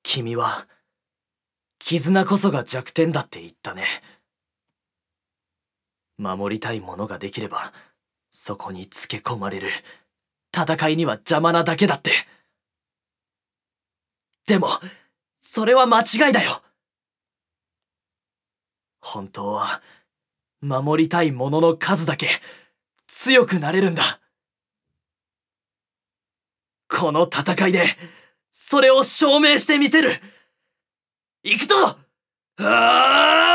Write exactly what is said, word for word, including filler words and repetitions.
君は、絆こそが弱点だって言ったね。守りたいものができれば、そこにつけ込まれる。戦いには邪魔なだけだって。でも、それは間違いだよ。本当は、守りたいものの数だけ強くなれるんだ。この戦いで、それを証明してみせる。行くぞ！はあ！